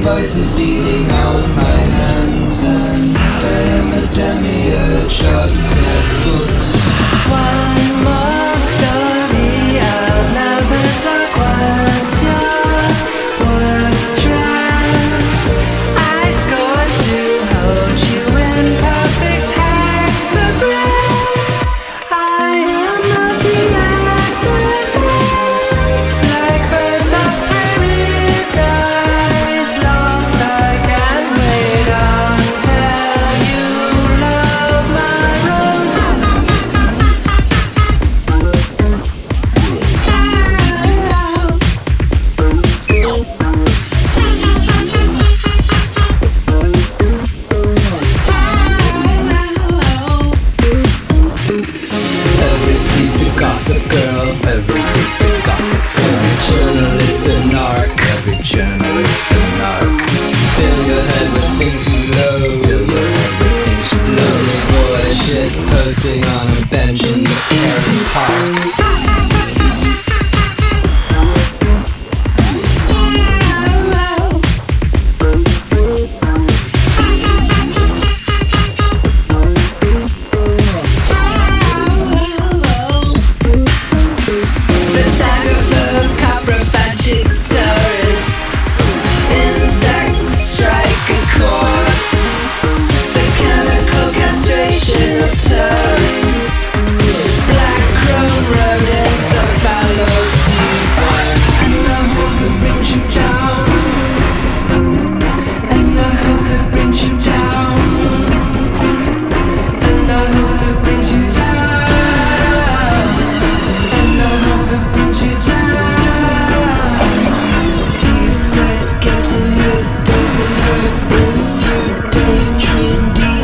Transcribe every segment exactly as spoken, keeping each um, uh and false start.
voices beating on my hands, and I am a demiurge of dead books. One more story I'll never talk. What's your worst dress? I scored you, hold you in perfect hexagram. I am not the active like birds of paradise. Lost, I can't wait until you love my rose. Every piece of gossip girl, every piece of gossip girl. Journalist and narc, every journalist and narc. Fill your head with things you know, fill your head with things you know. Boy, shit posting on a bench in the Karen Park. Photographer, chiropractic terrorists, insects strike a chord. The chemical castration of Turing. Black chrome rodents of fallow season. And I hope it brings you down. And I hope it brings you down. And I hope it brings you down. And I hope it brings you down. He said getting hit doesn't hurt if you daydream.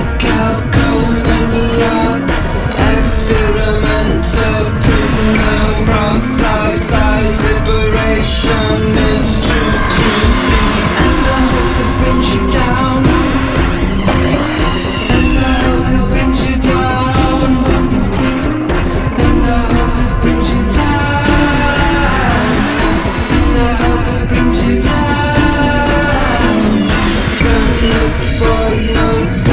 Decalcomaniacs, experimental prisoner, proselytize liberation is too creepy. And I hope it brings you down. And I hope it brings you down. And I hope it brings you down. And I hope it brings you down. Don't look for yourself.